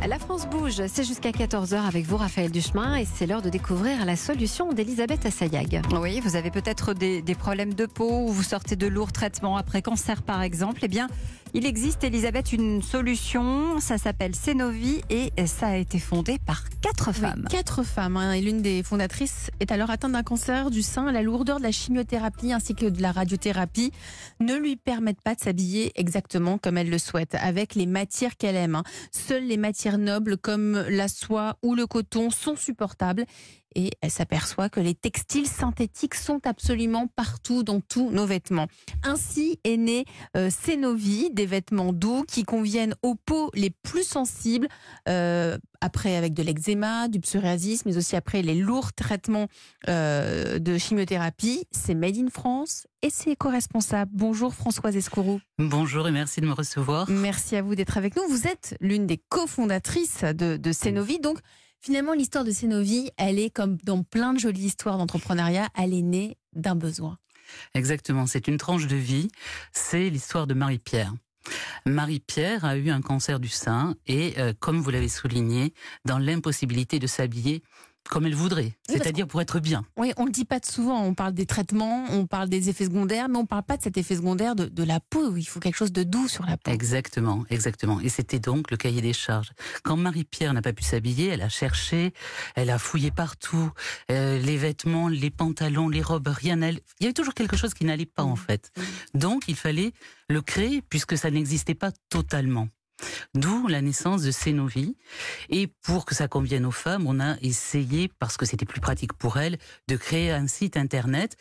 La France bouge, c'est jusqu'à 14h avec vous Raphaël Duchemin et c'est l'heure de découvrir la solution d'Elisabeth Assayag. Oui, vous avez peut-être des problèmes de peau ou vous sortez de lourds traitements après cancer par exemple. Eh bien, il existe, Elisabeth, une solution, ça s'appelle Cenovi et ça a été fondé par 4 femmes. Oui, 4 femmes, et l'une des fondatrices est alors atteinte d'un cancer du sein. La lourdeur de la chimiothérapie ainsi que de la radiothérapie ne lui permettent pas de s'habiller exactement comme elle le souhaite, avec les matières qu'elle aime. Seules les matières nobles comme la soie ou le coton sont supportables. Et elle s'aperçoit que les textiles synthétiques sont absolument partout dans tous nos vêtements. Ainsi est né Cenovi, des vêtements doux qui conviennent aux peaux les plus sensibles, après avec de l'eczéma, du psoriasis, mais aussi après les lourds traitements de chimiothérapie. C'est Made in France et c'est éco-responsable. Bonjour Françoise Escourou. Bonjour et merci de me recevoir. Merci à vous d'être avec nous. Vous êtes l'une des cofondatrices de Cenovi, donc finalement, l'histoire de Cenovi, elle est comme dans plein de jolies histoires d'entrepreneuriat, elle est née d'un besoin. Exactement, c'est une tranche de vie, c'est l'histoire de Marie-Pierre. Marie-Pierre a eu un cancer du sein et, comme vous l'avez souligné, dans l'impossibilité de s'habiller comme elle voudrait, c'est-à-dire pour être bien. Oui, on ne le dit pas souvent, on parle des traitements, on parle des effets secondaires, mais on ne parle pas de cet effet secondaire de la peau, où il faut quelque chose de doux sur la peau. Exactement, exactement. Et c'était donc le cahier des charges. Quand Marie-Pierre n'a pas pu s'habiller, elle a cherché, elle a fouillé partout, les vêtements, les pantalons, les robes, rien n'allait. Il y avait toujours quelque chose qui n'allait pas en fait. Donc il fallait le créer puisque ça n'existait pas totalement. D'où la naissance de Cenovi. Et pour que ça convienne aux femmes, on a essayé, parce que c'était plus pratique pour elles, de créer un site internet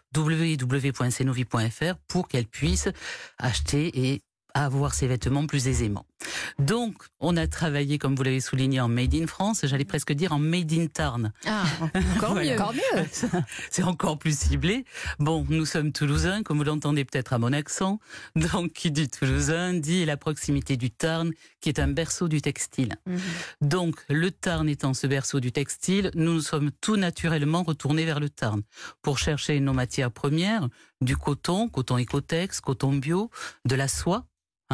www.cenovi.fr pour qu'elles puissent acheter et avoir ses vêtements plus aisément. Donc, on a travaillé, comme vous l'avez souligné, en Made in France, j'allais presque dire en Made in Tarn. Ah, encore mieux. Encore mieux. C'est encore plus ciblé. Bon, nous sommes toulousains, comme vous l'entendez peut-être à mon accent. Donc, qui dit toulousain, dit la proximité du Tarn, qui est un berceau du textile. Donc, le Tarn étant ce berceau du textile, nous nous sommes tout naturellement retournés vers le Tarn pour chercher nos matières premières, du coton, coton Ecotex, coton bio, de la soie.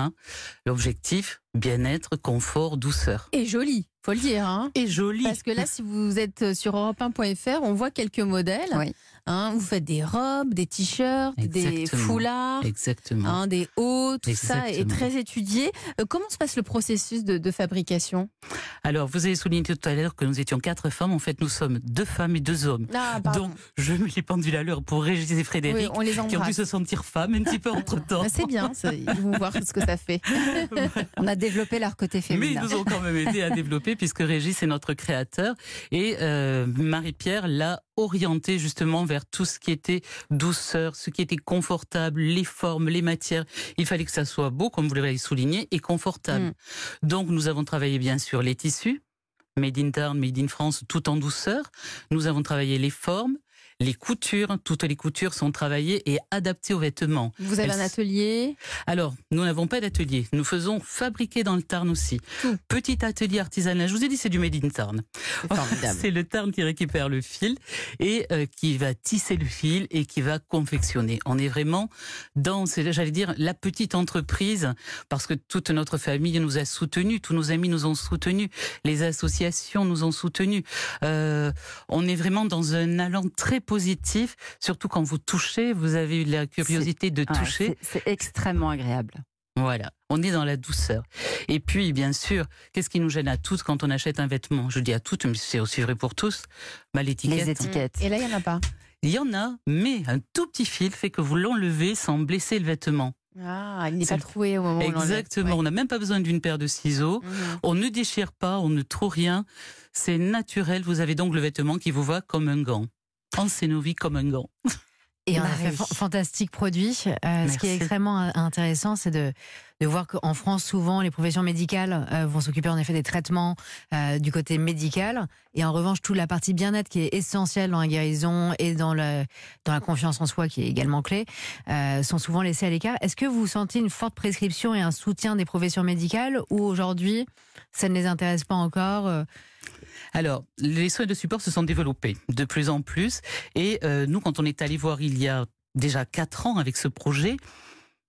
L'objectif, bien-être, confort, douceur. Et joli, faut le dire. Et joli. Parce que là, si vous êtes sur europe1.fr, on voit quelques modèles. Oui. Vous faites des robes, des t-shirts, des foulards, des hauts, tout ça est très étudié. Comment se passe le processus de fabrication ? Alors, vous avez souligné tout à l'heure que nous étions 4 femmes. En fait, nous sommes 2 femmes et 2 hommes. Donc, je mets les pendules à l'heure pour Régis et Frédéric, qui ont dû se sentir femmes un petit peu entre-temps. C'est bien, ils vont voir ce que ça fait. On a développé leur côté féminin. Mais ils nous ont quand même aidé à développer, puisque Régis est notre créateur. Et Marie-Pierre l'a orienté justement vers tout ce qui était douceur, ce qui était confortable, les formes, les matières. Il fallait que ça soit beau, comme vous l'avez souligné, et confortable. Donc nous avons travaillé bien sûr les tissus, Made in Tarn, Made in France, tout en douceur. Nous avons travaillé les formes, les coutures, toutes les coutures sont travaillées et adaptées aux vêtements. Vous avez un atelier ? Alors, nous n'avons pas d'atelier. Nous faisons fabriquer dans le Tarn aussi. Petit atelier artisanal. Je vous ai dit, c'est du Made in Tarn. C'est formidable. C'est le Tarn qui récupère le fil et qui va tisser le fil et qui va confectionner. On est vraiment dans, j'allais dire, la petite entreprise, parce que toute notre famille nous a soutenus, tous nos amis nous ont soutenus, les associations nous ont soutenus. On est vraiment dans un allant très positif, surtout quand vous touchez, vous avez eu la curiosité de toucher. C'est extrêmement agréable. Voilà, on est dans la douceur. Et puis, bien sûr, qu'est-ce qui nous gêne à tous quand on achète un vêtement ? Je dis à toutes, mais c'est aussi vrai pour tous, l'étiquette. Les étiquettes. Et là, il n'y en a pas. Il y en a, mais un tout petit fil fait que vous l'enlevez sans blesser le vêtement. Il n'est pas troué au moment où on l'enlève. Exactement, on n'a même pas besoin d'une paire de ciseaux, on ne déchire pas, on ne trouve rien, c'est naturel, vous avez donc le vêtement qui vous va comme un gant. En Cenovi comme un gant. Et on a fait fantastique produit. Ce qui est extrêmement intéressant, c'est de voir qu'en France, souvent, les professions médicales vont s'occuper en effet des traitements du côté médical. Et en revanche, toute la partie bien-être qui est essentielle dans la guérison et dans la confiance en soi, qui est également clé, sont souvent laissées à l'écart. Est-ce que vous sentez une forte prescription et un soutien des professions médicales ou aujourd'hui, ça ne les intéresse pas encore Alors, les soins de support se sont développés de plus en plus. Et nous, quand on est allé voir il y a déjà 4 ans avec ce projet,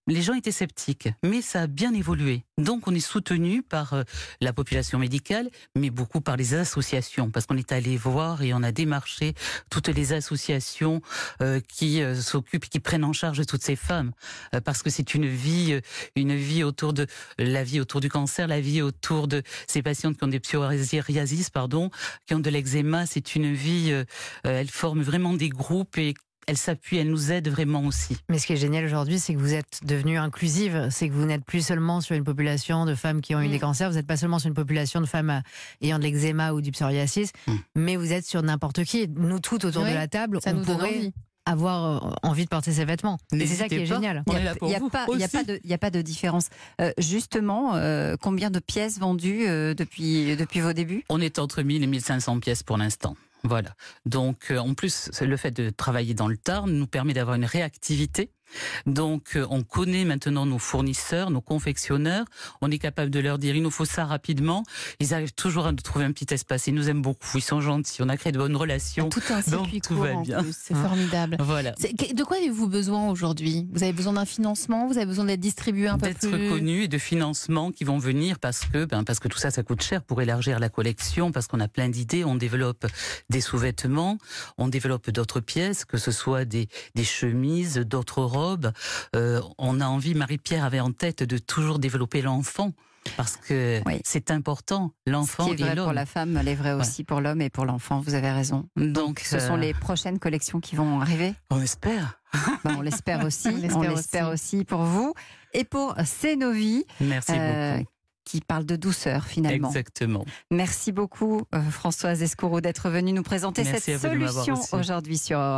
les gens étaient sceptiques, mais ça a bien évolué. Donc on est soutenu par la population médicale, mais beaucoup par les associations, parce qu'on est allé voir et on a démarché toutes les associations qui s'occupent, qui prennent en charge toutes ces femmes, parce que c'est une vie autour de la vie autour du cancer, la vie autour de ces patientes qui ont des psoriasis, qui ont de l'eczéma. C'est une vie, elles forment vraiment des groupes et elle s'appuie, elle nous aide vraiment aussi. Mais ce qui est génial aujourd'hui, c'est que vous êtes devenue inclusive. C'est que vous n'êtes plus seulement sur une population de femmes qui ont eu des cancers, vous n'êtes pas seulement sur une population de femmes ayant de l'eczéma ou du psoriasis, mais vous êtes sur n'importe qui. Nous toutes autour de la table, on pourrait avoir envie de porter ces vêtements. Et c'est ça qui est génial. Il n'y a pas de différence. Justement, combien de pièces vendues depuis vos débuts? On est entre 1000 et 1500 pièces pour l'instant. Voilà. Donc, en plus, le fait de travailler dans le Tarn nous permet d'avoir une réactivité. Donc, on connaît maintenant nos fournisseurs, nos confectionneurs. On est capable de leur dire, il nous faut ça rapidement. Ils arrivent toujours à nous trouver un petit espace. Ils nous aiment beaucoup. Ils sont gentils. On a créé de bonnes relations. Tout un circuit court en plus. C'est formidable. Voilà. De quoi avez-vous besoin aujourd'hui? Vous avez besoin d'un financement? Vous avez besoin d'être distribué un peu plus? D'être connu et de financements qui vont venir parce que tout ça, ça coûte cher pour élargir la collection, parce qu'on a plein d'idées. On développe des sous-vêtements, on développe d'autres pièces, que ce soit des chemises, d'autres robes. On a envie, Marie-Pierre avait en tête de toujours développer l'enfant, parce que c'est important, l'enfant et l'homme. Ce qui est vrai pour la femme, elle est vraie aussi pour l'homme et pour l'enfant, vous avez raison. Donc ce sont les prochaines collections qui vont arriver? On espère. On l'espère aussi, on l'espère aussi pour vous et pour Cénovi. Merci beaucoup. Qui parle de douceur finalement. Exactement. Merci beaucoup Françoise Escourou d'être venue nous présenter cette solution aujourd'hui sur